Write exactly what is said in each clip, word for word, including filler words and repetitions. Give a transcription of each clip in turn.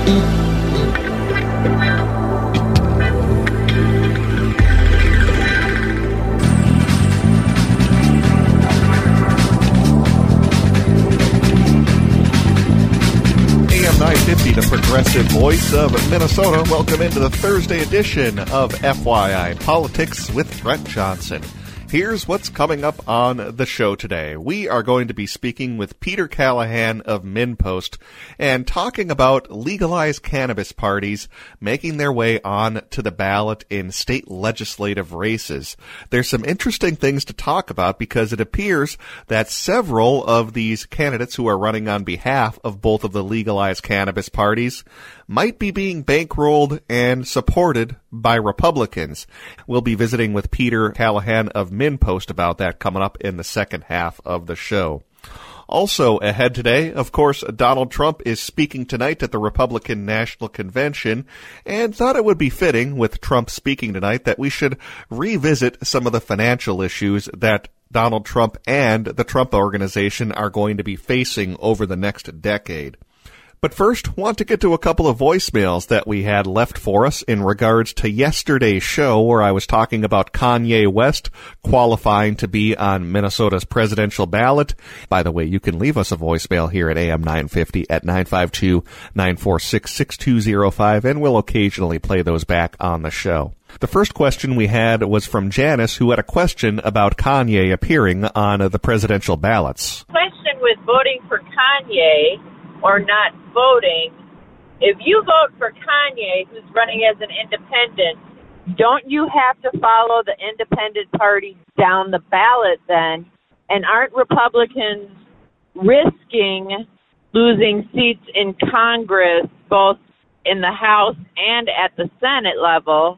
nine fifty, the progressive voice of Minnesota. Welcome into the Thursday edition of F Y I Politics with Brent Johnson. Here's what's coming up on the show today. We are going to be speaking with Peter Callahan of MinnPost and talking about legalized cannabis parties making their way on to the ballot in state legislative races. There's some interesting things to talk about because it appears that several of these candidates who are running on behalf of both of the legalized cannabis parties might be being bankrolled and supported by Republicans. We'll be visiting with Peter Callahan of MinnPost about that coming up in the second half of the show. Also ahead today, of course, Donald Trump is speaking tonight at the Republican National Convention and thought it would be fitting, with Trump speaking tonight, that we should revisit some of the financial issues that Donald Trump and the Trump Organization are going to be facing over the next decade. But first, want to get to a couple of voicemails that we had left for us in regards to yesterday's show where I was talking about Kanye West qualifying to be on Minnesota's presidential ballot. By the way, you can leave us a voicemail here at A M nine fifty at nine five two, nine four six, six two zero five, and we'll occasionally play those back on the show. The first question we had was from Janice, who had a question about Kanye appearing on the presidential ballots. Question with voting for Kanye or not voting, if you vote for Kanye, who's running as an independent, don't you have to follow the independent party down the ballot then? And aren't Republicans risking losing seats in Congress, both in the House and at the Senate level,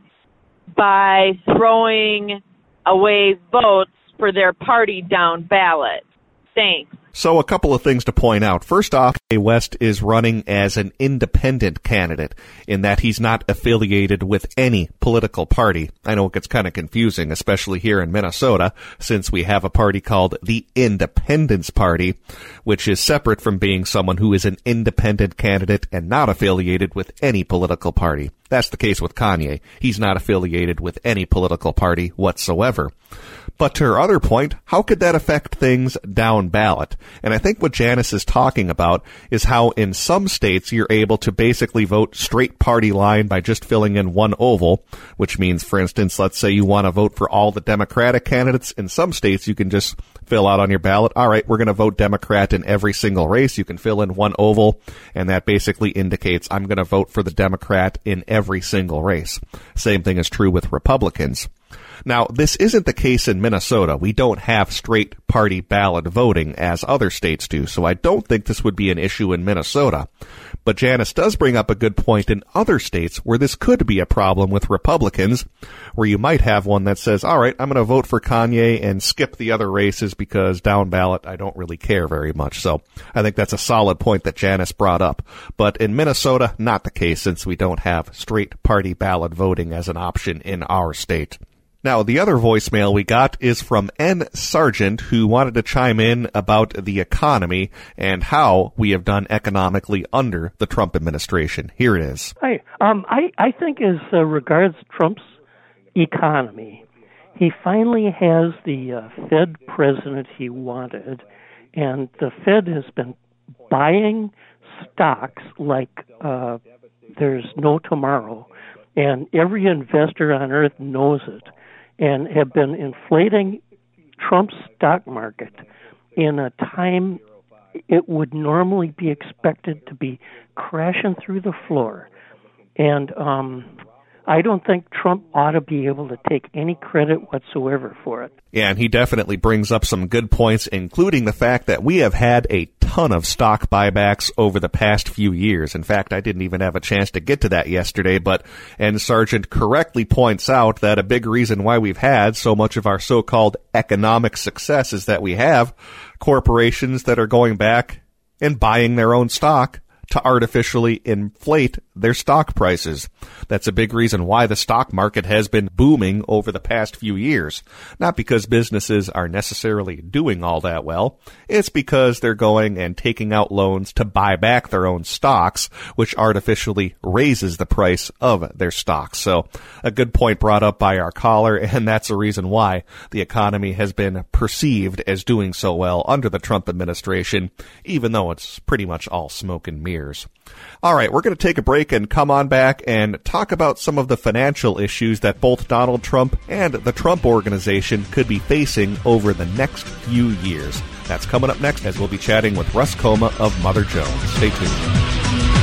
by throwing away votes for their party down ballot? Thanks. So a couple of things to point out. First off, West is running as an independent candidate in that he's not affiliated with any political party. I know it gets kind of confusing, especially here in Minnesota, since we have a party called the Independence Party, which is separate from being someone who is an independent candidate and not affiliated with any political party. That's the case with Kanye. He's not affiliated with any political party whatsoever. But to her other point, how could that affect things down ballot? And I think what Janice is talking about is how in some states you're able to basically vote straight party line by just filling in one oval, which means, for instance, let's say you want to vote for all the Democratic candidates. In some states, you can just fill out on your ballot, all right, we're going to vote Democrat in every single race. You can fill in one oval, and that basically indicates I'm going to vote for the Democrat in every single race. Same thing is true with Republicans. Now, this isn't the case in Minnesota. We don't have straight party ballot voting as other states do, so I don't think this would be an issue in Minnesota. But Janice does bring up a good point in other states where this could be a problem with Republicans, where you might have one that says, all right, I'm going to vote for Kanye and skip the other races because down ballot I don't really care very much. So I think that's a solid point that Janice brought up. But in Minnesota, not the case, since we don't have straight party ballot voting as an option in our state. Now, the other voicemail we got is from N. Sargent, who wanted to chime in about the economy and how we have done economically under the Trump administration. Here it is. Hi. Um, I, I think as uh, regards Trump's economy, he finally has the uh, Fed president he wanted, and the Fed has been buying stocks like uh, there's no tomorrow, and every investor on earth knows it, and have been inflating Trump's stock market in a time it would normally be expected to be crashing through the floor. And um, I don't think Trump ought to be able to take any credit whatsoever for it. Yeah, and he definitely brings up some good points, including the fact that we have had a ton of stock buybacks over the past few years. In fact, I didn't even have a chance to get to that yesterday, but N. Sargent correctly points out that a big reason why we've had so much of our so-called economic success is that we have corporations that are going back and buying their own stock to artificially inflate their stock prices. That's a big reason why the stock market has been booming over the past few years. Not because businesses are necessarily doing all that well. It's because they're going and taking out loans to buy back their own stocks, which artificially raises the price of their stocks. So a good point brought up by our caller, and that's a reason why the economy has been perceived as doing so well under the Trump administration, even though it's pretty much all smoke and mirrors. All right, we're going to take a break and come on back and talk about some of the financial issues that both Donald Trump and the Trump Organization could be facing over the next few years. That's coming up next as we'll be chatting with Russ Koma of Mother Jones. Stay tuned.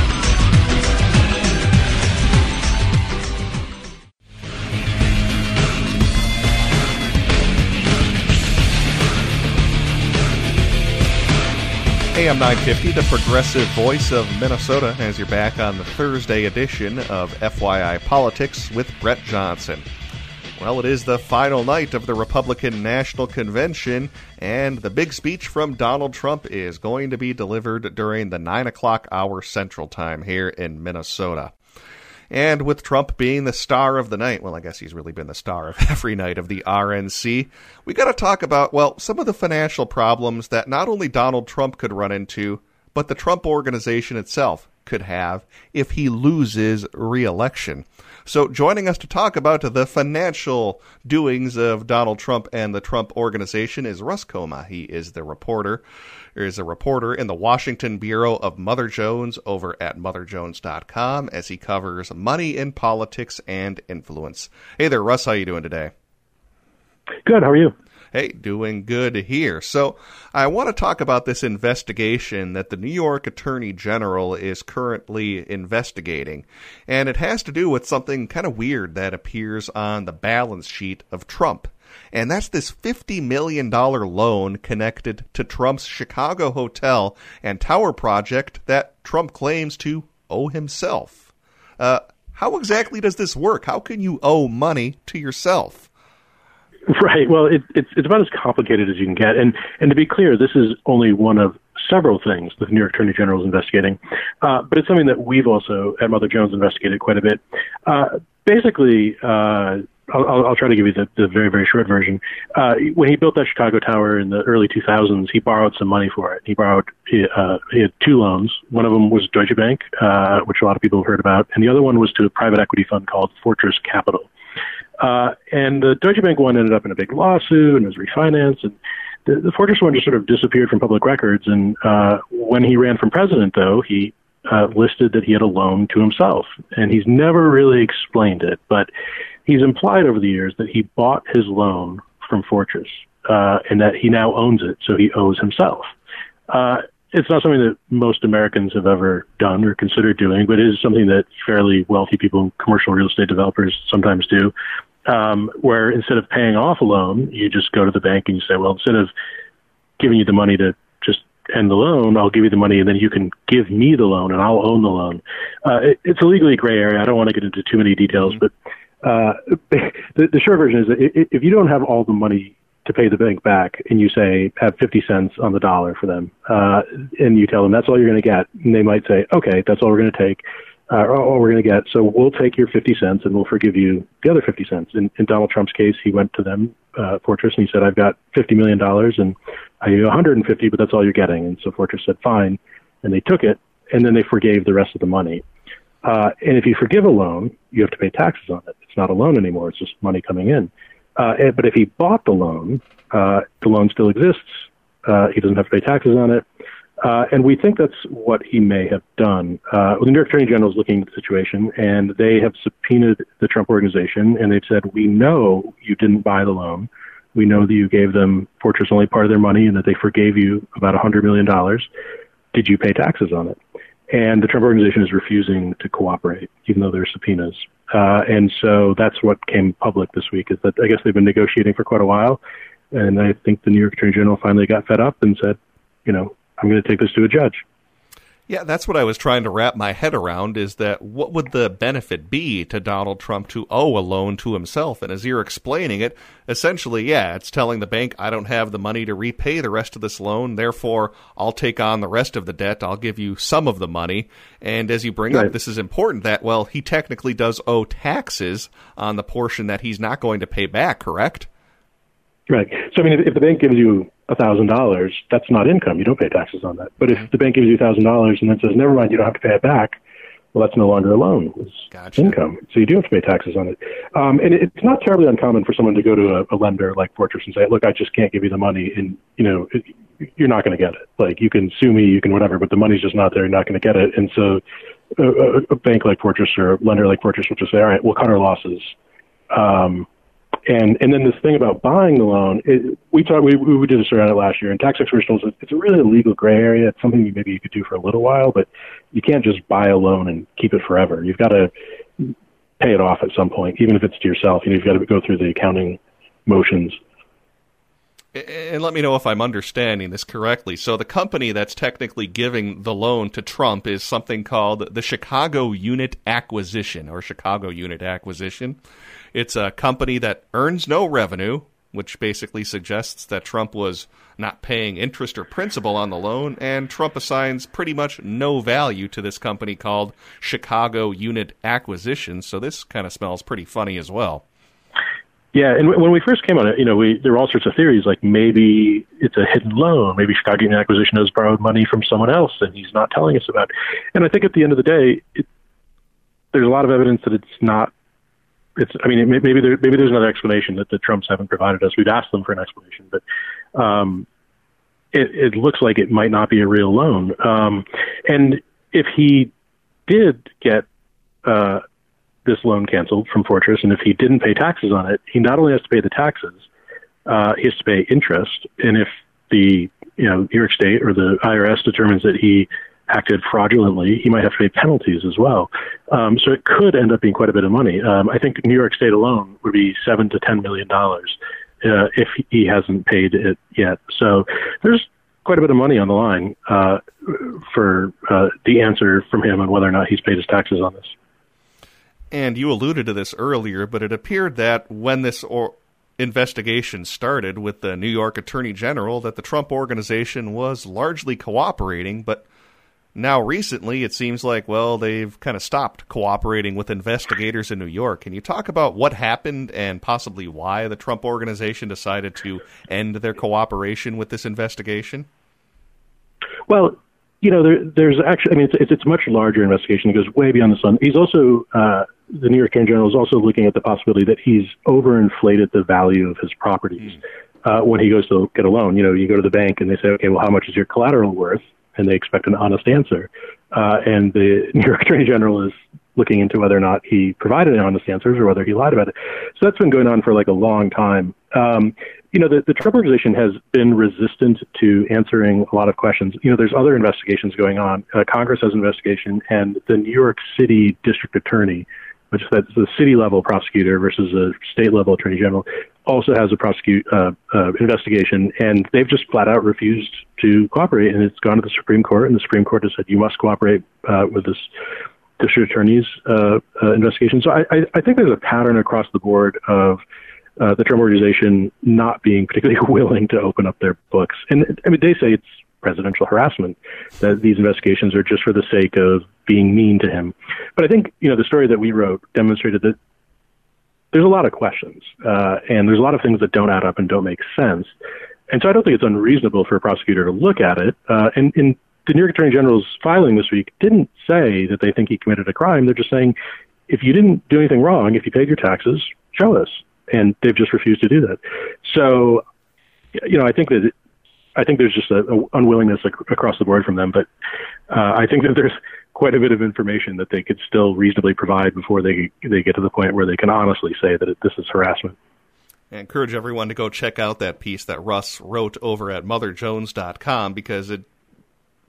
A M nine fifty, the progressive voice of Minnesota, as you're back on the Thursday edition of F Y I Politics with Brett Johnson. Well, it is the final night of the Republican National Convention, and the big speech from Donald Trump is going to be delivered during the nine o'clock hour Central Time here in Minnesota. And with Trump being the star of the night, well, I guess he's really been the star of every night of the R N C, we got to talk about, well, some of the financial problems that not only Donald Trump could run into, but the Trump Organization itself could have if he loses re-election. So joining us to talk about the financial doings of Donald Trump and the Trump Organization is Russ Koma. He is the reporter, or is a reporter in the Washington Bureau of Mother Jones over at mother jones dot com as he covers money in politics and influence. Hey there, Russ. How you doing today? Good. How are you? Hey, doing good here. So I want to talk about this investigation that the New York Attorney General is currently investigating. And it has to do with something kind of weird that appears on the balance sheet of Trump. And that's this fifty million dollars loan connected to Trump's Chicago hotel and tower project that Trump claims to owe himself. Uh, how exactly does this work? How can you owe money to yourself? Right. Well, it, it's it's about as complicated as you can get. And and to be clear, this is only one of several things that the New York Attorney General is investigating. Uh, but it's something that we've also, at Mother Jones, investigated quite a bit. Uh, basically, uh, I'll, I'll try to give you the, the very, very short version. Uh, when he built that Chicago tower in the early two thousands, he borrowed some money for it. He borrowed, he, uh, he had two loans. One of them was Deutsche Bank, uh, which a lot of people have heard about. And the other one was to a private equity fund called Fortress Capital. Uh, and the Deutsche Bank one ended up in a big lawsuit and was refinanced. And the, the Fortress one just sort of disappeared from public records. And uh, when he ran for president, though, he uh, listed that he had a loan to himself. And he's never really explained it, but he's implied over the years that he bought his loan from Fortress uh, and that he now owns it, so he owes himself. Uh, it's not something that most Americans have ever done or considered doing, but it is something that fairly wealthy people, commercial real estate developers, sometimes do. Um, where instead of paying off a loan, you just go to the bank and you say, well, instead of giving you the money to just end the loan, I'll give you the money and then you can give me the loan and I'll own the loan. Uh, it, it's a legally gray area. I don't want to get into too many details, mm-hmm. but uh, the, the short version is that if you don't have all the money to pay the bank back and you say, have fifty cents on the dollar for them, uh, and you tell them that's all you're going to get, and they might say, okay, that's all we're going to take. Uh, all we're going to get. So we'll take your fifty cents and we'll forgive you the other fifty cents. In, in Donald Trump's case, he went to them, uh, Fortress, and he said, I've got fifty million dollars and I owe you one hundred fifty, but that's all you're getting. And so Fortress said, fine. And they took it and then they forgave the rest of the money. Uh, and if you forgive a loan, you have to pay taxes on it. It's not a loan anymore. It's just money coming in. Uh, and, but if he bought the loan, uh, the loan still exists. Uh, he doesn't have to pay taxes on it. Uh, and we think that's what he may have done. Uh, the New York Attorney General is looking at the situation, and they have subpoenaed the Trump Organization, and they've said, we know you didn't buy the loan. We know that you gave them Fortress only part of their money and that they forgave you about one hundred million dollars. Did you pay taxes on it? And the Trump Organization is refusing to cooperate, even though there are subpoenas. Uh, and so that's what came public this week, is that I guess they've been negotiating for quite a while, and I think the New York Attorney General finally got fed up and said, you know, I'm going to take this to a judge. Yeah, that's what I was trying to wrap my head around, is that what would the benefit be to Donald Trump to owe a loan to himself? And as you're explaining it, essentially, yeah, it's telling the bank, I don't have the money to repay the rest of this loan, therefore I'll take on the rest of the debt, I'll give you some of the money. And as you bring right. up, this is important that, well, he technically does owe taxes on the portion that he's not going to pay back, correct? Right. So, I mean, if, if the bank gives you one thousand dollars, that's not income. You don't pay taxes on that. But if the bank gives you one thousand dollars and then says, never mind, you don't have to pay it back, well, that's no longer a loan. It's gotcha. income. So you do have to pay taxes on it. Um, and it's not terribly uncommon for someone to go to a, a lender like Fortress and say, look, I just can't give you the money. And, you know, it, you're not going to get it. Like, you can sue me, you can whatever, but the money's just not there. You're not going to get it. And so a, a bank like Fortress or a lender like Fortress will just say, all right, we'll cut our losses. Um, And and then this thing about buying the loan, it, we talked we we did a story on it last year. And tax exploration is it's a really illegal gray area. It's something you, maybe you could do for a little while, but you can't just buy a loan and keep it forever. You've got to pay it off at some point, even if it's to yourself. You know, you've got to go through the accounting motions. And let me know if I'm understanding this correctly. So the company that's technically giving the loan to Trump is something called the Chicago Unit Acquisition, or Chicago Unit Acquisition. It's a company that earns no revenue, which basically suggests that Trump was not paying interest or principal on the loan, and Trump assigns pretty much no value to this company called Chicago Unit Acquisition. So this kind of smells pretty funny as well. Yeah, and when we first came on it, you know, we there were all sorts of theories, like maybe it's a hidden loan, maybe Chicago Unit Acquisition has borrowed money from someone else and he's not telling us about. And I think at the end of the day, it, there's a lot of evidence that it's not. It's. I mean, it, maybe there, maybe there's another explanation that the Trumps haven't provided us. We've asked them for an explanation, but um, it, it looks like it might not be a real loan. Um, and if he did get uh, this loan canceled from Fortress, and if he didn't pay taxes on it, he not only has to pay the taxes, uh, he has to pay interest. And if the you know New York State or the I R S determines that he acted fraudulently, he might have to pay penalties as well. Um, so it could end up being quite a bit of money. Um, I think New York State alone would be seven to ten million dollars uh, if he hasn't paid it yet. So there's quite a bit of money on the line uh, for uh, the answer from him on whether or not he's paid his taxes on this. And you alluded to this earlier, but it appeared that when this or investigation started with the New York Attorney General, that the Trump organization was largely cooperating, but now recently it seems like, well, they've kind of stopped cooperating with investigators in New York. Can you talk about what happened and possibly why the Trump organization decided to end their cooperation with this investigation? Well, you know, there, there's actually, I mean, it's, it's a much larger investigation. It goes way beyond the sun. He's also, uh, the New York Attorney General is also looking at the possibility that he's overinflated the value of his properties. Mm. Uh, when he goes to get a loan, you know, you go to the bank and they say, okay, well, how much is your collateral worth? And they expect an honest answer. Uh, and the New York Attorney General is looking into whether or not he provided honest answers or whether he lied about it. So that's been going on for like a long time. Um, you know, the, the Trump organization has been resistant to answering a lot of questions. You know, there's other investigations going on. Uh, Congress has an investigation, and the New York City District Attorney, which is the city level prosecutor versus a state level attorney general, also has a prosecute uh, uh, investigation, and they've just flat out refused to cooperate. And it's gone to the Supreme Court, and the Supreme Court has said you must cooperate uh, with this district attorney's uh, uh, investigation. So I, I, I think there's a pattern across the board of uh, the Trump organization not being particularly willing to open up their books. And I mean, they say it's presidential harassment, that these investigations are just for the sake of being mean to him. But I think, you know, the story that we wrote demonstrated that there's a lot of questions, uh, and there's a lot of things that don't add up and don't make sense. And so I don't think it's unreasonable for a prosecutor to look at it. Uh, and, and the New York Attorney General's filing this week didn't say that they think he committed a crime. They're just saying, if you didn't do anything wrong, if you paid your taxes, show us. And they've just refused to do that. So, you know, I think that it, I think there's just a, a unwillingness ac- across the board from them, but uh, I think that there's quite a bit of information that they could still reasonably provide before they they get to the point where they can honestly say that it, this is harassment. I encourage everyone to go check out that piece that Russ wrote over at mother jones dot com, because it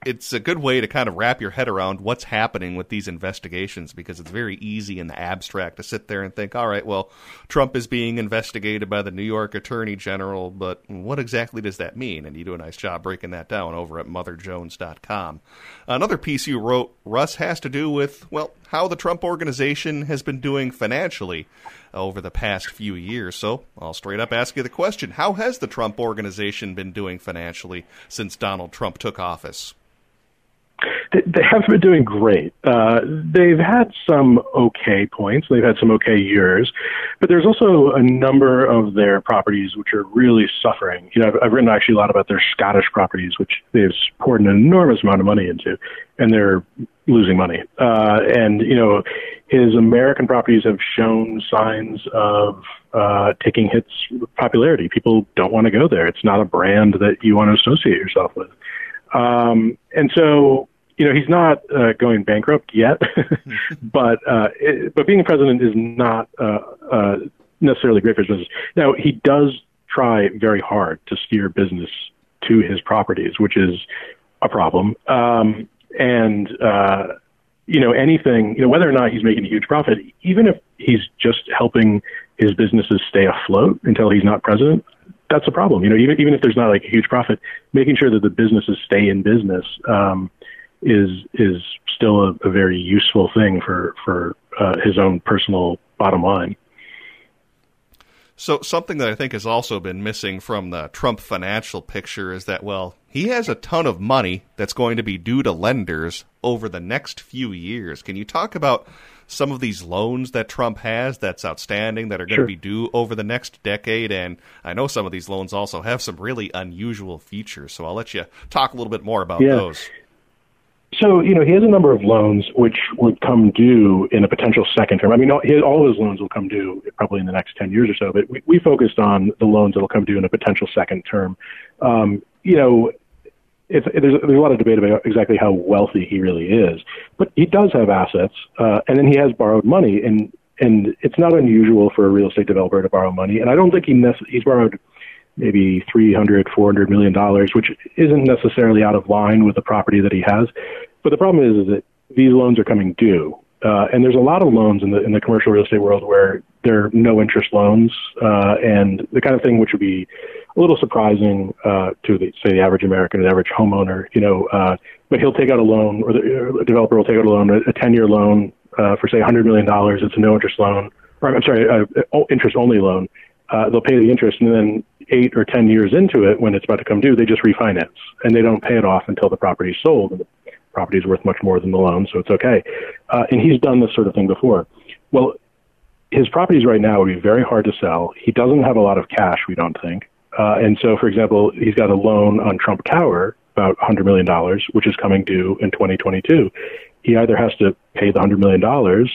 it's a good way to kind of wrap your head around what's happening with these investigations, because it's very easy in the abstract to sit there and think, all right, well, Trump is being investigated by the New York Attorney General, but what exactly does that mean? And you do a nice job breaking that down over at mother jones dot com. Another piece you wrote, Russ, has to do with, well, how the Trump organization has been doing financially over the past few years. So I'll straight up ask you the question, how has the Trump organization been doing financially since Donald Trump took office? They haven't been doing great. Uh, they've had some okay points. They've had some okay years. But there's also a number of their properties which are really suffering. You know, I've, I've written actually a lot about their Scottish properties, which they've poured an enormous amount of money into, and they're losing money. Uh, and, you know, his American properties have shown signs of uh, taking hits with popularity. People don't want to go there. It's not a brand that you want to associate yourself with. Um, and so, you know, he's not uh, going bankrupt yet, but uh, it, but being president is not uh, uh, necessarily great for his business. Now, he does try very hard to steer business to his properties, which is a problem. Um, and, uh, you know, anything, you know, whether or not he's making a huge profit, even if he's just helping his businesses stay afloat until he's not president, that's a problem. You know, even even if there's not like a huge profit, making sure that the businesses stay in business um, is is still a, a very useful thing for for uh, his own personal bottom line. So something that I think has also been missing from the Trump financial picture is that, well, he has a ton of money that's going to be due to lenders over the next few years. Can you talk about some of these loans that Trump has that's outstanding that are going Sure. to be due over the next decade? And I know some of these loans also have some really unusual features, so I'll let you talk a little bit more about yeah. those. So, you know, he has a number of loans which would come due in a potential second term. I mean, all, he, all of his loans will come due probably in the next ten years or so, but we, we focused on the loans that will come due in a potential second term. Um, you know, it's, there's, there's a lot of debate about exactly how wealthy he really is, but he does have assets, uh, and then he has borrowed money, and, and it's not unusual for a real estate developer to borrow money, and I don't think he nec- he's borrowed maybe three hundred, four hundred million dollars, which isn't necessarily out of line with the property that he has. But the problem is, is that these loans are coming due. Uh, and there's a lot of loans in the in the commercial real estate world where they're no interest loans, uh, and the kind of thing which would be a little surprising uh, to the, say the average American, the average homeowner, you know, uh, but he'll take out a loan, or the, the developer will take out a loan, a ten-year loan uh, for say one hundred million dollars. It's a no interest loan, or I'm sorry, uh, interest only loan. Uh, they'll pay the interest, and then eight or ten years into it, when it's about to come due, they just refinance, and they don't pay it off until the property is sold. And the property is worth much more than the loan, so it's okay. Uh, and he's done this sort of thing before. Well, his properties right now would be very hard to sell. He doesn't have a lot of cash, we don't think. Uh, and so, for example, he's got a loan on Trump Tower, about one hundred million dollars, which is coming due in twenty twenty-two. He either has to pay the one hundred million dollars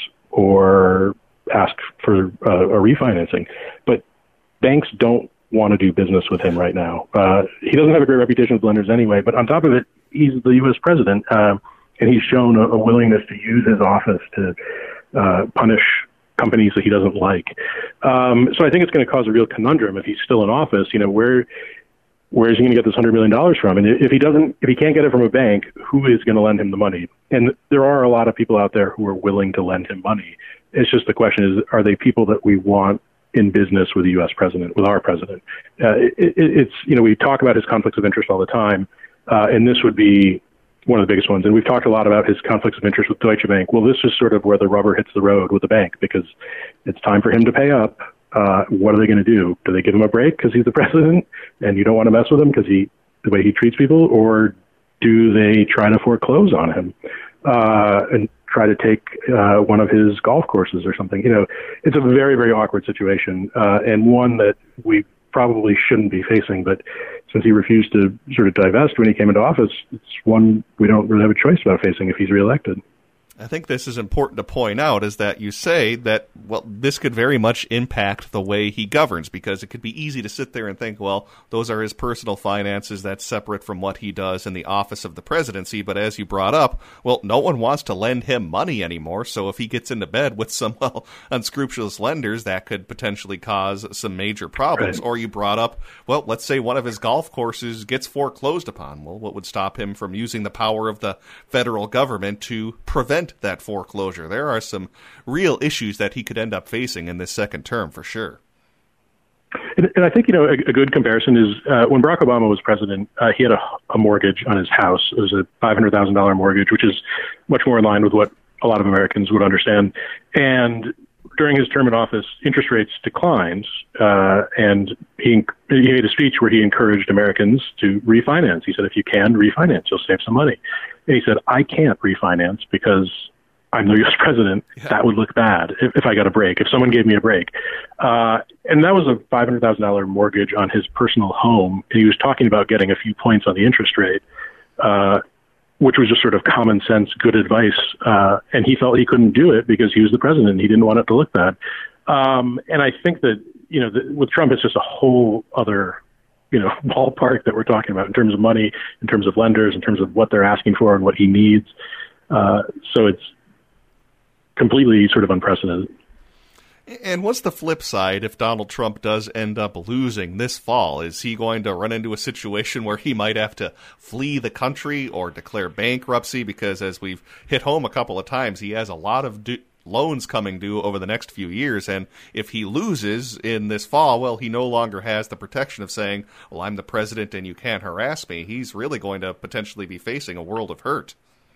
or ask for uh, a refinancing. But banks don't want to do business with him right now. Uh, he doesn't have a great reputation with lenders anyway, but on top of it, he's the U S president, uh, and he's shown a, a willingness to use his office to uh, punish companies that he doesn't like. Um, so I think it's going to cause a real conundrum if he's still in office. You know, where where is he going to get this one hundred million dollars from? And if he doesn't, if he can't get it from a bank, who is going to lend him the money? And there are a lot of people out there who are willing to lend him money. It's just the question is, are they people that we want in business with the U S president, with our president? Uh, it, it, it's, you know, we talk about his conflicts of interest all the time, uh, and this would be one of the biggest ones. And we've talked a lot about his conflicts of interest with Deutsche Bank. Well, this is sort of where the rubber hits the road with the bank, because it's time for him to pay up. Uh, what are they going to do? Do they give him a break because he's the president and you don't want to mess with him because he, the way he treats people, or do they try to foreclose on him uh, and try to take uh, one of his golf courses or something? You know, it's a very, very awkward situation, uh, and one that we probably shouldn't be facing. But since he refused to sort of divest when he came into office, it's one we don't really have a choice about facing if he's reelected. I think this is important to point out, is that you say that, well, this could very much impact the way he governs, because it could be easy to sit there and think, well, those are his personal finances, that's separate from what he does in the office of the presidency. But as you brought up, well, no one wants to lend him money anymore, so if he gets into bed with some, well, unscrupulous lenders, that could potentially cause some major problems. Right. Or you brought up, well, let's say one of his golf courses gets foreclosed upon. Well, what would stop him from using the power of the federal government to prevent that foreclosure? There are some real issues that he could end up facing in this second term, for sure. And, and I think, you know, a, a good comparison is uh, when Barack Obama was president, uh, he had a, a mortgage on his house. It was a five hundred thousand dollars mortgage, which is much more in line with what a lot of Americans would understand. And during his term in office, interest rates declined, uh, and he, he made a speech where he encouraged Americans to refinance. He said, if you can refinance, you'll save some money. And he said, I can't refinance because I'm the U S president. Yeah. That would look bad if, if I got a break, if someone gave me a break. Uh, and that was a five hundred thousand dollars mortgage on his personal home. And he was talking about getting a few points on the interest rate, uh, which was just sort of common sense, good advice. Uh, and he felt he couldn't do it because he was the president and he didn't want it to look bad. Um, and I think that, you know, the, with Trump, it's just a whole other you know, ballpark that we're talking about in terms of money, in terms of lenders, in terms of what they're asking for and what he needs. Uh, so it's completely sort of unprecedented. And what's the flip side if Donald Trump does end up losing this fall? Is he going to run into a situation where he might have to flee the country or declare bankruptcy? Because as we've hit home a couple of times, he has a lot of do- loans coming due over the next few years. And if he loses in this fall, well, he no longer has the protection of saying, well, I'm the president and you can't harass me. He's really going to potentially be facing a world of hurt.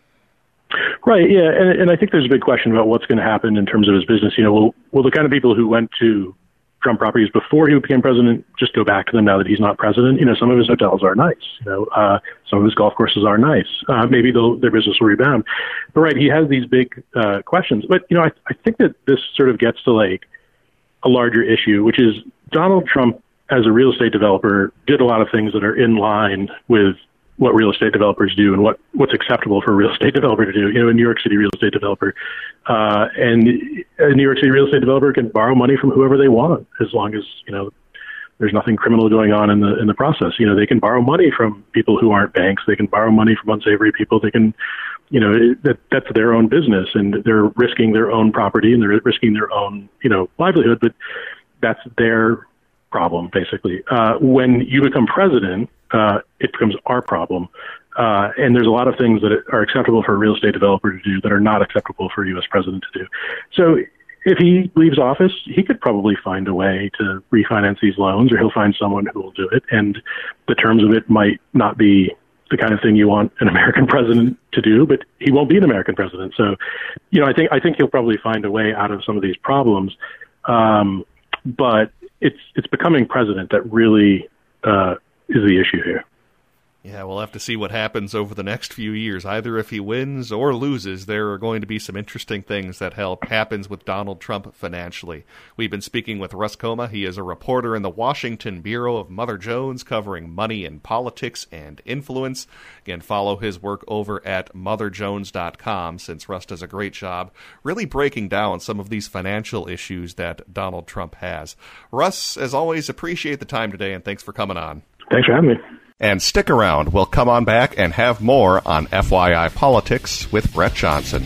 Right, yeah, and, and I think there's a big question about what's going to happen in terms of his business. You know, will, will the kind of people who went to Trump properties before he became president just go back to them now that he's not president? You know, some of his hotels are nice. You know, uh, some of his golf courses are nice. Uh, maybe their business will rebound. But right, he has these big uh, questions. But, you know, I, I think that this sort of gets to like a larger issue, which is Donald Trump, as a real estate developer, did a lot of things that are in line with what real estate developers do and what, what's acceptable for a real estate developer to do. You know, a New York City real estate developer, uh, and a New York City real estate developer can borrow money from whoever they want, as long as, you know, there's nothing criminal going on in the, in the process. You know, they can borrow money from people who aren't banks. They can borrow money from unsavory people. They can, you know, that, that's their own business, and they're risking their own property and they're risking their own, you know, livelihood, but that's their problem, basically. Uh, when you become president, Uh, it becomes our problem. Uh, and there's a lot of things that are acceptable for a real estate developer to do that are not acceptable for a U S president to do. So if he leaves office, he could probably find a way to refinance these loans, or he'll find someone who will do it. And the terms of it might not be the kind of thing you want an American president to do, but he won't be an American president. So, you know, I think, I think he'll probably find a way out of some of these problems. Um, but it's, it's becoming president that really, uh, is the issue here. Yeah, we'll have to see what happens over the next few years. Either if he wins or loses, there are going to be some interesting things that help happens with Donald Trump financially. We've been speaking with Russ Koma. He is a reporter in the Washington Bureau of Mother Jones, covering money and politics and influence. Again, follow his work over at mother jones dot com, since Russ does a great job really breaking down some of these financial issues that Donald Trump has. Russ, as always, appreciate the time today, and thanks for coming on. Thanks for having me. And stick around. We'll come on back and have more on F Y I Politics with Brett Johnson.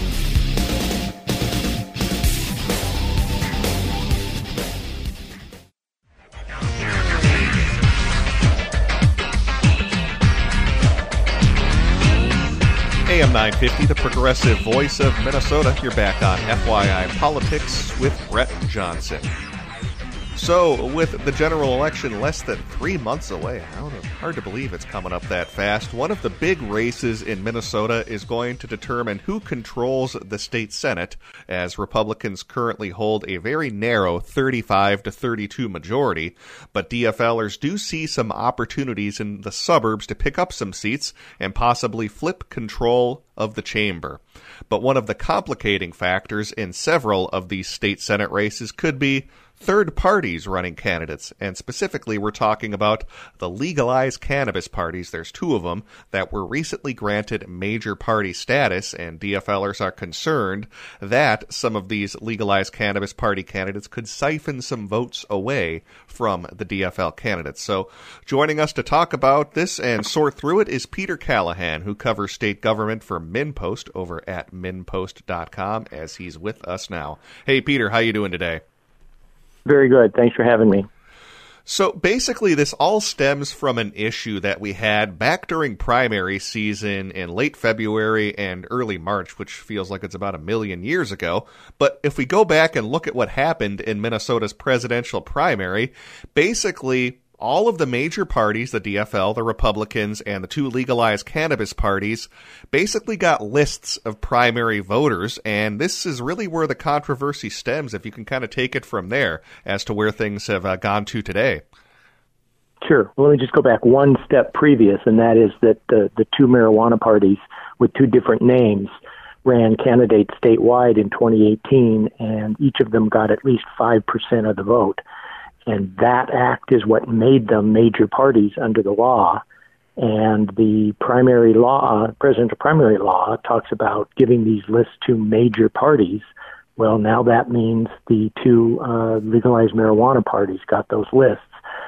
A M nine fifty, the progressive voice of Minnesota. You're back on F Y I Politics with Brett Johnson. So, with the general election less than three months away, I don't know, hard to believe it's coming up that fast, one of the big races in Minnesota is going to determine who controls the state Senate, as Republicans currently hold a very narrow thirty-five to thirty-two majority. But DFLers do see some opportunities in the suburbs to pick up some seats and possibly flip control of the chamber. But one of the complicating factors in several of these state Senate races could be third parties running candidates, and specifically we're talking about the legalized cannabis parties. There's two of them that were recently granted major party status, and DFLers are concerned that some of these legalized cannabis party candidates could siphon some votes away from the D F L candidates. So joining us to talk about this and sort through it is Peter Callahan, who covers state government for MinnPost over at min post dot com, as he's with us now. Hey, Peter, how you doing today? Very good. Thanks for having me. So basically, this all stems from an issue that we had back during primary season in late February and early March, which feels like it's about a million years ago. But if we go back and look at what happened in Minnesota's presidential primary, basically all of the major parties, the D F L, the Republicans, and the two legalized cannabis parties, basically got lists of primary voters, and this is really where the controversy stems, if you can kind of take it from there, as to where things have uh, gone to today. Sure. Well, let me just go back one step previous, and that is that the, the two marijuana parties with two different names ran candidates statewide in twenty eighteen, and each of them got at least five percent of the vote. And that act is what made them major parties under the law. And the primary law, presidential primary law, talks about giving these lists to major parties. Well, now that means the two uh, legalized marijuana parties got those lists.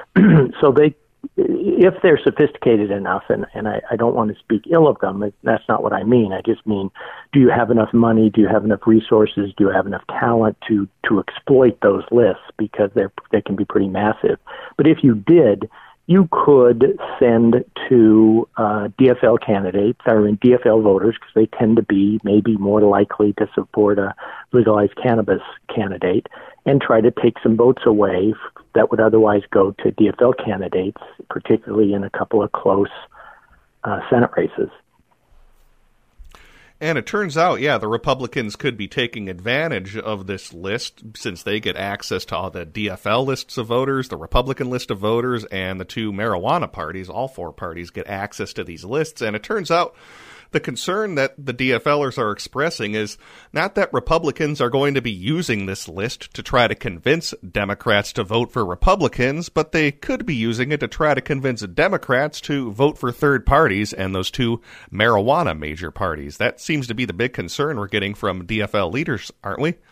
So they, if they're sophisticated enough, and, and I, I don't want to speak ill of them, that's not what I mean. I just mean, do you have enough money? Do you have enough resources? Do you have enough talent to, to exploit those lists? Because they're, they can be pretty massive. But if you did, you could send to uh, D F L candidates, or in D F L voters, because they tend to be maybe more likely to support a legalized cannabis candidate, and try to take some votes away that would otherwise go to D F L candidates, particularly in a couple of close uh, Senate races. And it turns out, yeah, the Republicans could be taking advantage of this list since they get access to all the D F L lists of voters, the Republican list of voters, and the two marijuana parties. All four parties get access to these lists. And it turns out the concern that the DFLers are expressing is not that Republicans are going to be using this list to try to convince Democrats to vote for Republicans, but they could be using it to try to convince Democrats to vote for third parties and those two marijuana major parties. That seems to be the big concern we're getting from D F L leaders, aren't we?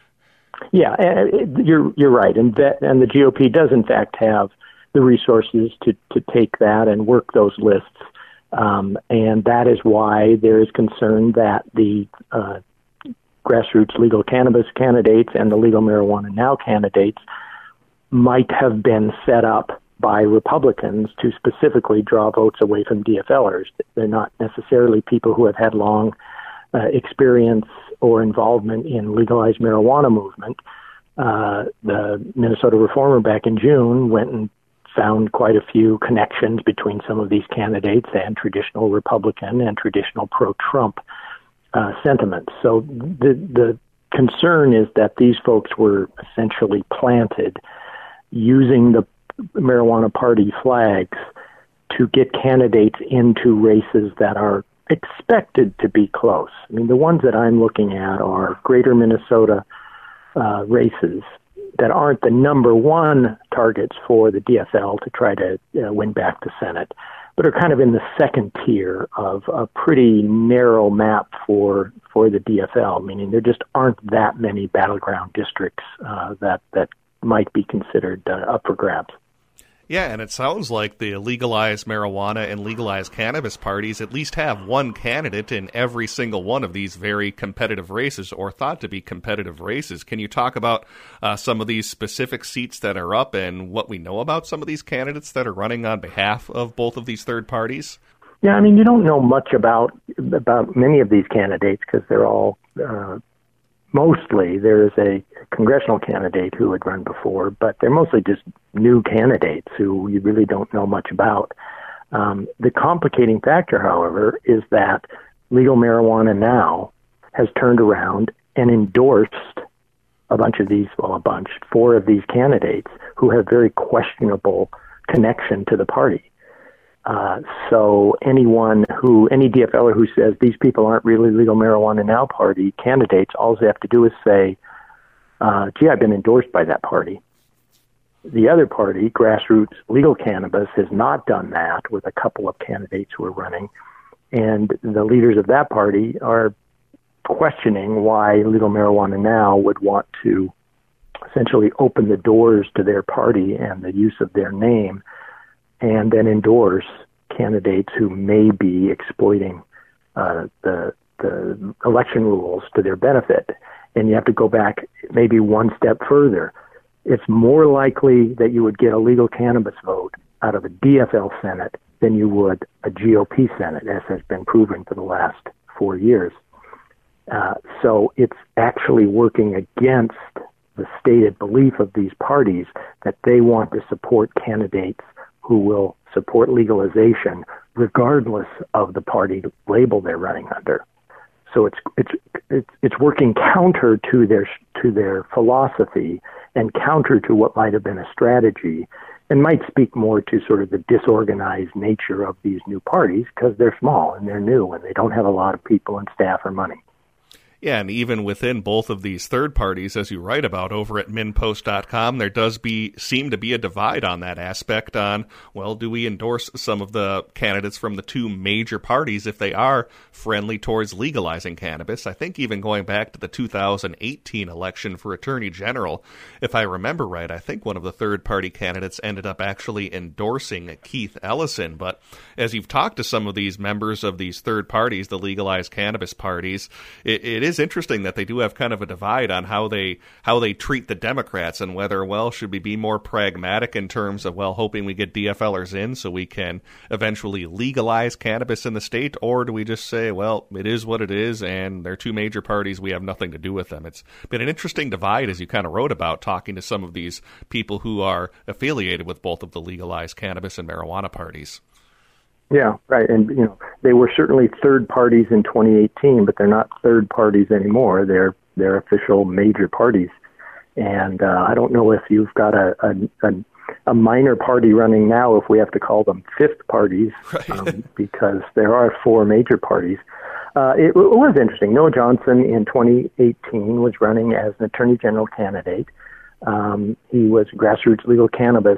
Yeah, you're you're right, and that, and the G O P does in fact have the resources to to take that and work those lists. Um, and that is why there is concern that the uh, grassroots legal cannabis candidates and the legal marijuana now candidates might have been set up by Republicans to specifically draw votes away from DFLers. They're not necessarily people who have had long uh, experience or involvement in legalized marijuana movement. Uh, the Minnesota Reformer back in June went and found quite a few connections between some of these candidates and traditional Republican and traditional pro-Trump uh, sentiments. So the the concern is that these folks were essentially planted using the marijuana party flags to get candidates into races that are expected to be close. I mean, the ones that I'm looking at are greater Minnesota uh, races that aren't the number one targets for the D F L to try to uh, win back the Senate, but are kind of in the second tier of a pretty narrow map for for the D F L, meaning there just aren't that many battleground districts uh, that, that might be considered uh, up for grabs. Yeah, and it sounds like the legalized marijuana and legalized cannabis parties at least have one candidate in every single one of these very competitive races, or thought to be competitive races. Can you talk about uh, some of these specific seats that are up and what we know about some of these candidates that are running on behalf of both of these third parties? Yeah, I mean, you don't know much about about many of these candidates because they're all uh, mostly, there is a congressional candidate who had run before, but they're mostly just new candidates who you really don't know much about. Um, the complicating factor, however, is that legal marijuana now has turned around and endorsed a bunch of these, well, a bunch, four of these candidates who have very questionable connection to the party. Uh, so anyone who, any DFLer who says these people aren't really Legal Marijuana Now party candidates, all they have to do is say, uh, gee, I've been endorsed by that party. The other party, Grassroots Legal Cannabis, has not done that with a couple of candidates who are running. And the leaders of that party are questioning why Legal Marijuana Now would want to essentially open the doors to their party and the use of their name and then endorse candidates who may be exploiting uh, the, the election rules to their benefit. And you have to go back maybe one step further. It's more likely that you would get a legal cannabis vote out of a D F L Senate than you would a G O P Senate, as has been proven for the last four years. Uh, so it's actually working against the stated belief of these parties that they want to support candidates who will support legalization regardless of the party label they're running under. So it's it's it's it's working counter to their to their philosophy and counter to what might have been a strategy, and might speak more to sort of the disorganized nature of these new parties because they're small and they're new and they don't have a lot of people and staff or money. Yeah, and even within both of these third parties, as you write about over at min post dot com, there does be seem to be a divide on that aspect on, well, do we endorse some of the candidates from the two major parties if they are friendly towards legalizing cannabis? I think even going back to the two thousand eighteen election for Attorney General, if I remember right, I think one of the third-party candidates ended up actually endorsing Keith Ellison. But as you've talked to some of these members of these third parties, the legalized cannabis parties, it, it is interesting that they do have kind of a divide on how they how they treat the Democrats and whether, well, should we be more pragmatic in terms of, well, hoping we get DFLers in so we can eventually legalize cannabis in the state, or do we just say, well, it is what it is and they're two major parties, we have nothing to do with them? It's been an interesting divide, as you kind of wrote about, talking to some of these people who are affiliated with both of the legalized cannabis and marijuana parties. Yeah, right. And, you know, they were certainly third parties in twenty eighteen, but they're not third parties anymore. They're they're official major parties. And uh, I don't know if you've got a, a, a, a minor party running now, if we have to call them fifth parties, right. um, because there are four major parties. Uh, it, it was interesting. Noah Johnson in twenty eighteen was running as an Attorney General candidate. Um, he was Grassroots Legal Cannabis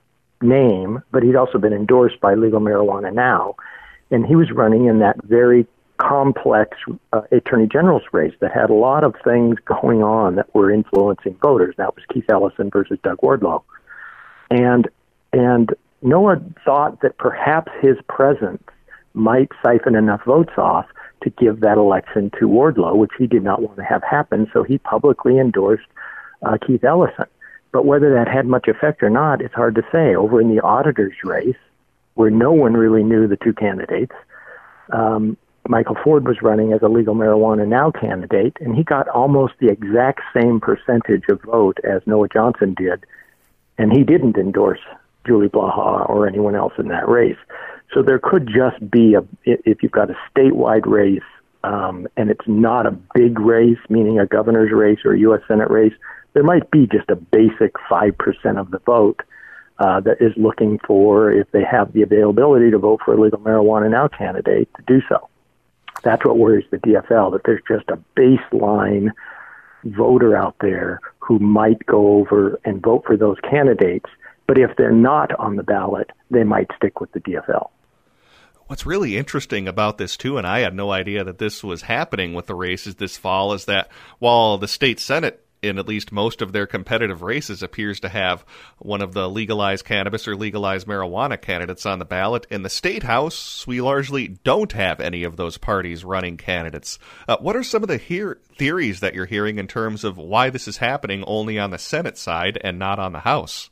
name, but he'd also been endorsed by Legal Marijuana Now, and he was running in that very complex uh, Attorney General's race that had a lot of things going on that were influencing voters. That was Keith Ellison versus Doug Wardlow, and and Noah thought that perhaps his presence might siphon enough votes off to give that election to Wardlow, which he did not want to have happen. So he publicly endorsed uh, Keith Ellison. But whether that had much effect or not, it's hard to say. Over in the auditor's race, where no one really knew the two candidates, um, Michael Ford was running as a Legal Marijuana Now candidate, and he got almost the exact same percentage of vote as Noah Johnson did, and he didn't endorse Julie Blaha or anyone else in that race. So there could just be, a if you've got a statewide race, um, and it's not a big race, meaning a governor's race or a U S Senate race, there might be just a basic five percent of the vote uh, that is looking for, if they have the availability to vote for a Legal Marijuana Now candidate, to do so. That's what worries the D F L, that there's just a baseline voter out there who might go over and vote for those candidates, but if they're not on the ballot, they might stick with the D F L. What's really interesting about this, too, and I had no idea that this was happening with the races this fall, is that while the state Senate, in at least most of their competitive races, appears to have one of the legalized cannabis or legalized marijuana candidates on the ballot, in the state house, we largely don't have any of those parties running candidates. Uh, what are some of the hear- theories that you're hearing in terms of why this is happening only on the Senate side and not on the House?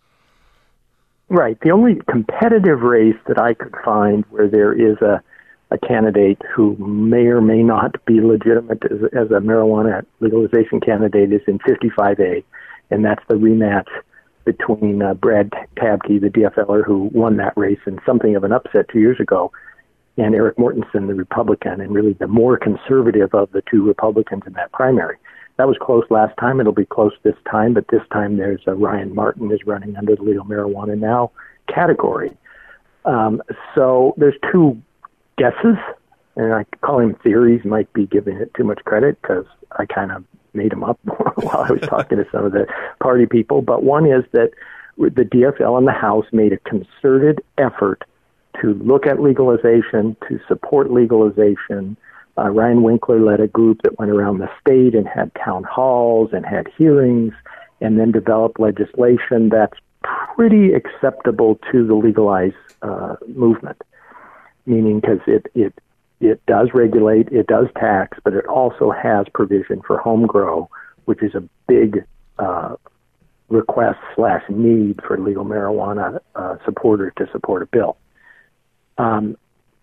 Right. The only competitive race that I could find where there is a, a candidate who may or may not be legitimate as, as a marijuana legalization candidate is in fifty-five A, and that's the rematch between uh, Brad Tabke, the DFLer who won that race in something of an upset two years ago, and Eric Mortensen, the Republican, and really the more conservative of the two Republicans in that primary. That was close last time. It'll be close this time, but this time there's uh, Ryan Martin is running under the Legal Marijuana Now category. Um, so there's two guesses, and I calling them theories might be giving it too much credit because I kind of made them up while I was talking to some of the party people. But one is that the D F L and the House made a concerted effort to look at legalization, to support legalization. Uh, Ryan Winkler led a group that went around the state and had town halls and had hearings and then developed legislation that's pretty acceptable to the legalized uh, movement, meaning because it, it, it does regulate, it does tax, but it also has provision for home grow, which is a big uh, request slash need for legal marijuana uh, supporters to support a bill. Um,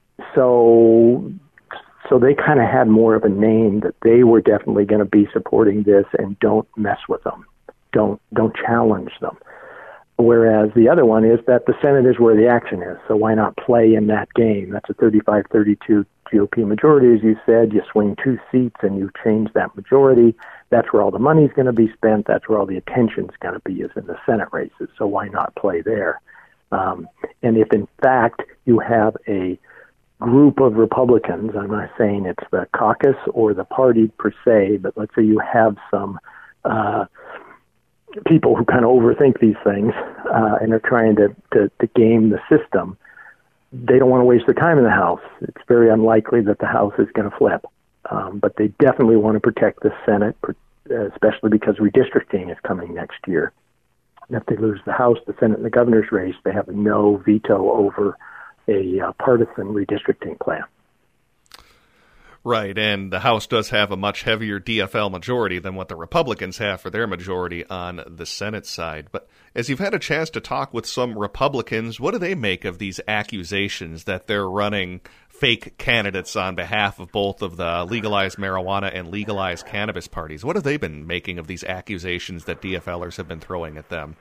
so... So they kind of had more of a name that they were definitely going to be supporting this and don't mess with them. Don't don't challenge them. Whereas the other one is that the Senate is where the action is. So why not play in that game? That's a thirty-five thirty-two G O P majority, as you said. You swing two seats and you change that majority. That's where all the money's going to be spent. That's where all the attention's going to be is in the Senate races. So why not play there? Um, and if, in fact, you have a group of Republicans, I'm not saying it's the caucus or the party per se, but let's say you have some uh, people who kind of overthink these things uh, and are trying to, to, to game the system. They don't want to waste their time in the House. It's very unlikely that the House is going to flip, um, but they definitely want to protect the Senate, especially because redistricting is coming next year. And if they lose the House, the Senate, and the governor's race, they have no veto over a uh, partisan redistricting plan. Right, and the House does have a much heavier D F L majority than what the Republicans have for their majority on the Senate side. But as you've had a chance to talk with some Republicans, what do they make of these accusations that they're running fake candidates on behalf of both of the legalized marijuana and legalized cannabis parties? What have they been making of these accusations that D F Lers have been throwing at them?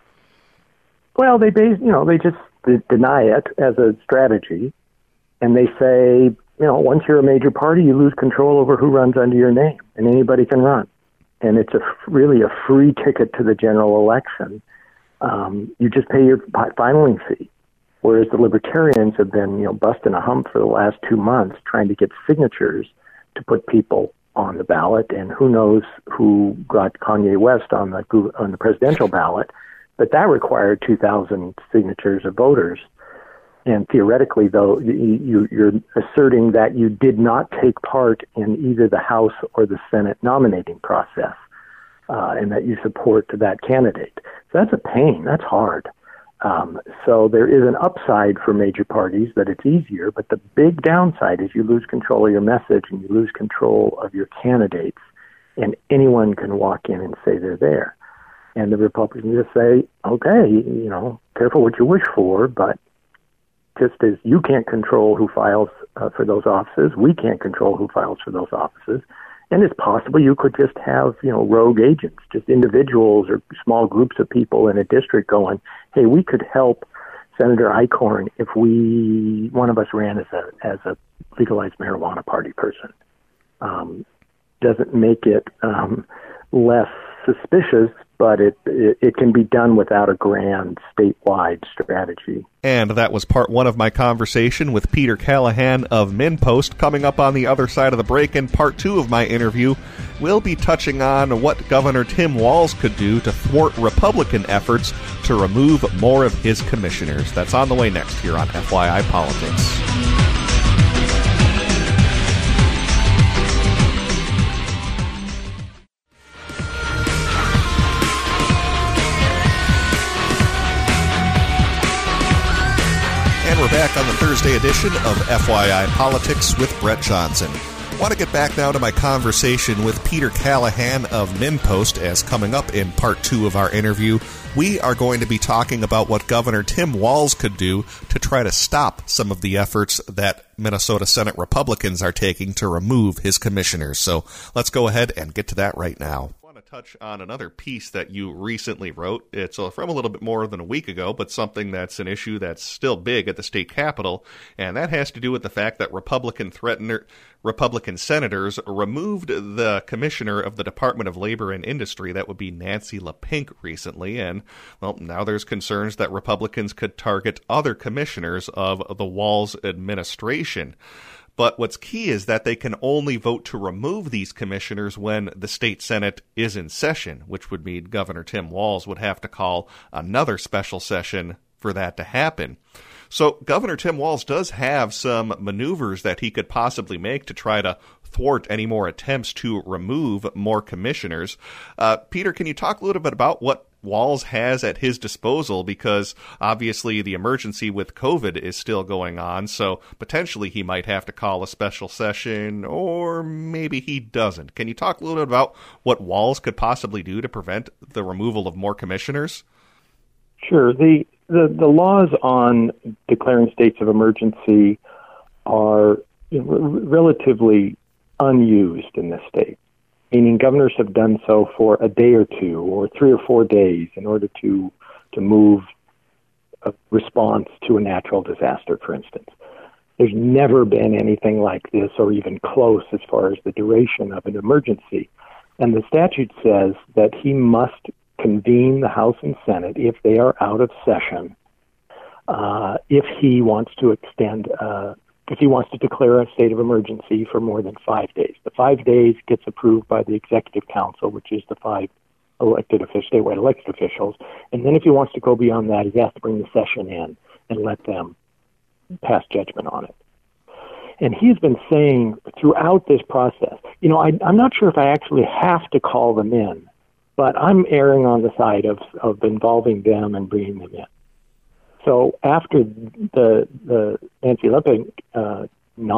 Well, they base, you know, they just deny it as a strategy, and they say, you know, once you're a major party, you lose control over who runs under your name, and anybody can run, and it's a really a free ticket to the general election. Um, you just pay your filing fee, whereas the Libertarians have been, you know, busting a hump for the last two months trying to get signatures to put people on the ballot, and who knows who got Kanye West on the on the presidential ballot. But that required two thousand signatures of voters. And theoretically, though, you, you're asserting that you did not take part in either the House or the Senate nominating process, uh, and that you support that candidate. So that's a pain. That's hard. Um, so there is an upside for major parties that it's easier, but the big downside is you lose control of your message and you lose control of your candidates, and anyone can walk in and say they're there. And the Republicans just say, okay, you know, careful what you wish for, but just as you can't control who files uh, for those offices, we can't control who files for those offices. And it's possible you could just have, you know, rogue agents, just individuals or small groups of people in a district going, hey, we could help Senator Eichhorn if we, one of us ran as a, as a legalized marijuana party person. Um, doesn't make it um, less suspicious, but it, it it can be done without a grand statewide strategy. And that was part one of my conversation with Peter Callahan of MinnPost. Coming up on the other side of the break in part two of my interview, we'll be touching on what Governor Tim Walz could do to thwart Republican efforts to remove more of his commissioners. That's on the way next here on F Y I Politics. We're back on the Thursday edition of F Y I Politics with Brett Johnson. I want to get back now to my conversation with Peter Callahan of MinnPost, as coming up in part two of our interview, we are going to be talking about what Governor Tim Walz could do to try to stop some of the efforts that Minnesota Senate Republicans are taking to remove his commissioners. So let's go ahead and get to that right now. touch on another piece that you recently wrote. It's uh, from a little bit more than a week ago, but something that's an issue that's still big at the state capitol, and that has to do with the fact that Republican threatener, Republican senators removed the commissioner of the Department of Labor and Industry, that would be Nancy LaPink, recently, and, well, now there's concerns that Republicans could target other commissioners of the Walz administration. But what's key is that they can only vote to remove these commissioners when the state Senate is in session, which would mean Governor Tim Walz would have to call another special session for that to happen. So Governor Tim Walz does have some maneuvers that he could possibly make to try to thwart any more attempts to remove more commissioners. Uh, Peter, can you talk a little bit about what Walz has at his disposal, because obviously the emergency with COVID is still going on, so potentially he might have to call a special session, or maybe he doesn't. Can you talk a little bit about what Walz could possibly do to prevent the removal of more commissioners? Sure. The, the, the laws on declaring states of emergency are you know, relatively unused in this state, meaning governors have done so for a day or two or three or four days in order to to move a response to a natural disaster, for instance. There's never been anything like this or even close as far as the duration of an emergency. And the statute says that he must convene the House and Senate if they are out of session, uh, if he wants to extend uh if he wants to declare a state of emergency for more than five days. The five days gets approved by the Executive Council, which is the five elected officials, statewide elected officials. And then if he wants to go beyond that, he has to bring the session in and let them pass judgment on it. And he's been saying throughout this process, you know, I, I'm not sure if I actually have to call them in, but I'm erring on the side of, of involving them and bringing them in. So after the the Nancy LaPink uh,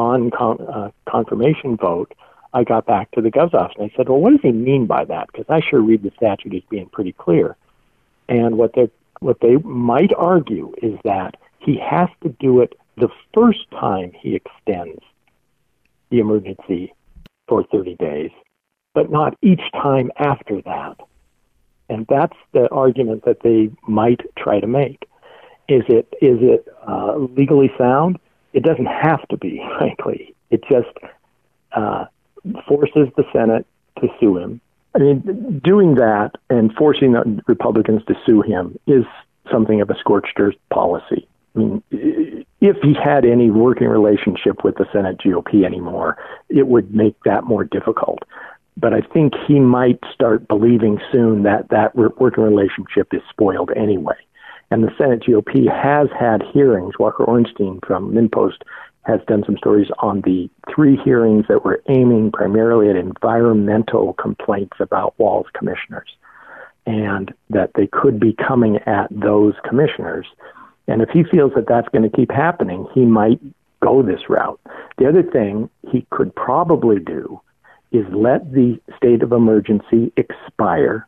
non-confirmation uh, vote, I got back to the Gov's office and I said, well, what does he mean by that? Because I sure read the statute as being pretty clear. And what they what they might argue is that he has to do it the first time he extends the emergency for thirty days, but not each time after that. And that's the argument that they might try to make. Is it is it uh, legally sound? It doesn't have to be, frankly. It just uh, forces the Senate to sue him. I mean, doing that and forcing the Republicans to sue him is something of a scorched earth policy. I mean, if he had any working relationship with the Senate G O P anymore, it would make that more difficult. But I think he might start believing soon that that working relationship is spoiled anyway. And the Senate G O P has had hearings. Walker Ornstein from MinnPost has done some stories on the three hearings that were aiming primarily at environmental complaints about Walz commissioners, and that they could be coming at those commissioners. And if he feels that that's going to keep happening, he might go this route. The other thing he could probably do is let the state of emergency expire,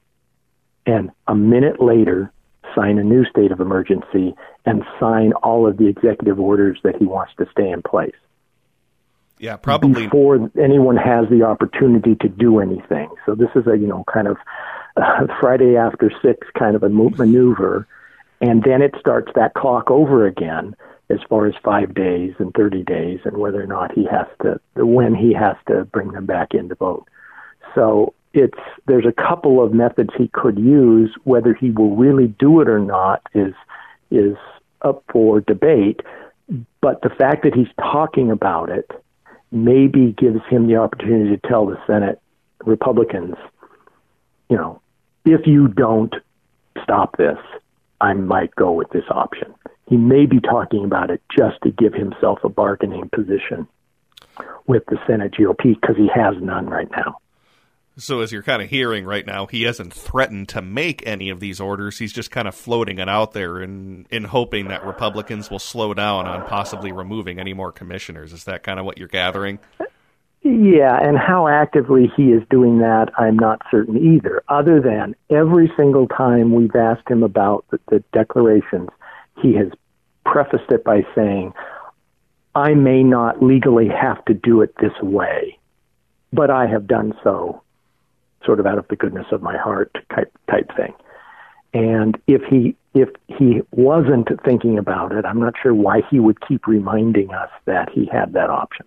and a minute later sign a new state of emergency and sign all of the executive orders that he wants to stay in place. Yeah, probably before anyone has the opportunity to do anything. So this is a, you know, kind of uh, Friday after six kind of a maneuver, and then it starts that clock over again as far as five days and thirty days and whether or not he has to, when he has to bring them back in to vote. So it's there's a couple of methods he could use. Whether he will really do it or not is is up for debate. But the fact that he's talking about it maybe gives him the opportunity to tell the Senate Republicans, you know, if you don't stop this, I might go with this option. He may be talking about it just to give himself a bargaining position with the Senate G O P because he has none right now. So as you're kind of hearing right now, he hasn't threatened to make any of these orders. He's just kind of floating it out there in, in hoping that Republicans will slow down on possibly removing any more commissioners. Is that kind of what you're gathering? Yeah, and how actively he is doing that, I'm not certain either, other than every single time we've asked him about the, the declarations, he has prefaced it by saying, I may not legally have to do it this way, but I have done so sort of out of the goodness of my heart type type thing. And if he if he wasn't thinking about it, I'm not sure why he would keep reminding us that he had that option.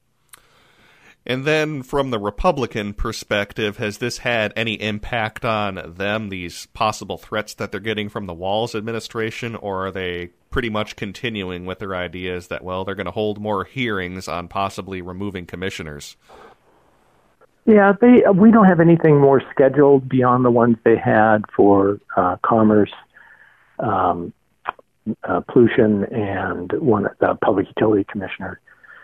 And then from the Republican perspective, has this had any impact on them, these possible threats that they're getting from the Walz administration, or are they pretty much continuing with their ideas that, well, they're going to hold more hearings on possibly removing commissioners? Yeah, they. We don't have anything more scheduled beyond the ones they had for uh, commerce, um, uh, pollution, and one the public utility commissioner.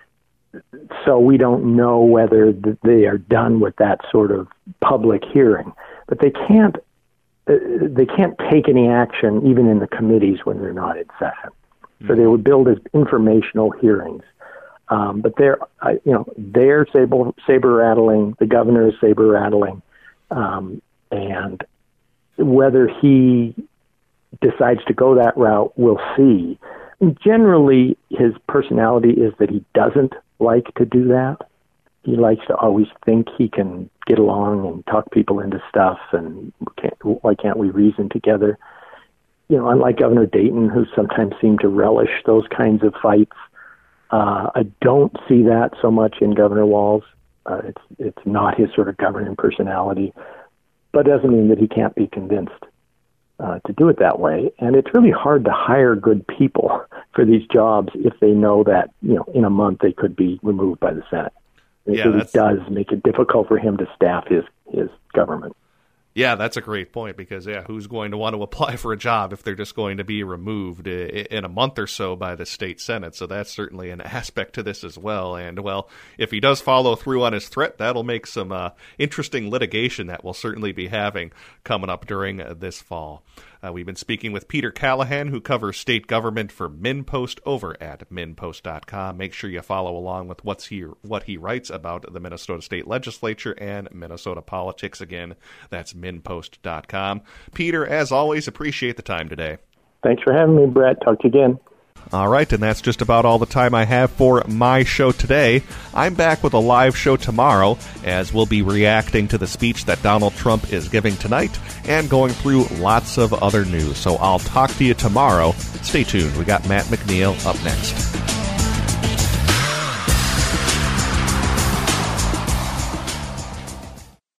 So we don't know whether they are done with that sort of public hearing, but they can't. Uh, they can't take any action even in the committees when they're not in session. Mm-hmm. So they would build as informational hearings. Um, but they're, uh, you know, they're saber, saber rattling. The governor is saber rattling, um, and whether he decides to go that route, we'll see. Generally, his personality is that he doesn't like to do that. He likes to always think he can get along and talk people into stuff, and can't, why can't we reason together? You know, unlike Governor Dayton, who sometimes seemed to relish those kinds of fights. Uh, I don't see that so much in Governor Walz. Uh, it's it's not his sort of governing personality, but doesn't mean that he can't be convinced uh, to do it that way. And it's really hard to hire good people for these jobs if they know that, you know, in a month they could be removed by the Senate. It yeah, really does make it difficult for him to staff his, his government. Yeah, that's a great point because, yeah, who's going to want to apply for a job if they're just going to be removed in a month or so by the state Senate? So that's certainly an aspect to this as well. And, well, if he does follow through on his threat, that'll make some uh, interesting litigation that we'll certainly be having coming up during uh, this fall. Uh, we've been speaking with Peter Callahan, who covers state government for MinnPost over at min post dot com. Make sure you follow along with what's he, what he writes about the Minnesota State Legislature and Minnesota politics. Again, that's min post dot com. Peter, as always, appreciate the time today. Thanks for having me, Brett. Talk to you again. All right, and that's just about all the time I have for my show today. I'm back with a live show tomorrow, as we'll be reacting to the speech that Donald Trump is giving tonight and going through lots of other news. So I'll talk to you tomorrow. Stay tuned. We got Matt McNeil up next.